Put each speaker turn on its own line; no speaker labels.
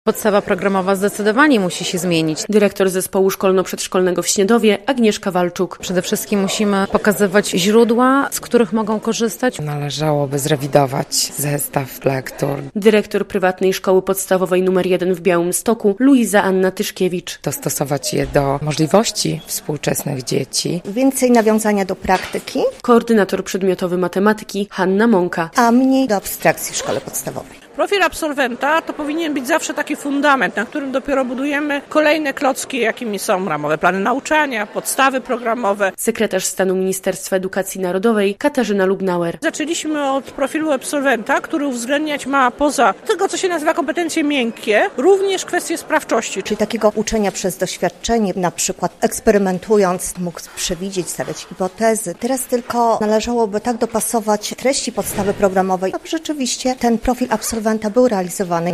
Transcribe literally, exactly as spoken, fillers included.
Podstawa programowa zdecydowanie musi się zmienić.
Dyrektor Zespołu Szkolno-Przedszkolnego w Śniedowie Agnieszka Walczuk.
Przede wszystkim musimy pokazywać źródła, z których mogą korzystać.
Należałoby zrewidować zestaw lektur.
Dyrektor prywatnej szkoły podstawowej numer jeden w Białymstoku Luiza Anna Tyszkiewicz.
Dostosować je do możliwości współczesnych dzieci.
Więcej nawiązania do praktyki.
Koordynator przedmiotowy matematyki Hanna Mąka.
A mniej do abstrakcji w szkole podstawowej.
Profil absolwenta to powinien być zawsze taki fundament, na którym dopiero budujemy kolejne klocki, jakimi są ramowe plany nauczania, podstawy programowe.
Sekretarz stanu Ministerstwa Edukacji Narodowej Katarzyna Lubnauer.
Zaczęliśmy od profilu absolwenta, który uwzględniać ma poza tego, co się nazywa kompetencje miękkie, również kwestie sprawczości.
Czyli takiego uczenia przez doświadczenie, na przykład eksperymentując, mógł przewidzieć, stawiać hipotezy. Teraz tylko należałoby tak dopasować treści podstawy programowej, aby rzeczywiście ten profil absolwenta był realizowany.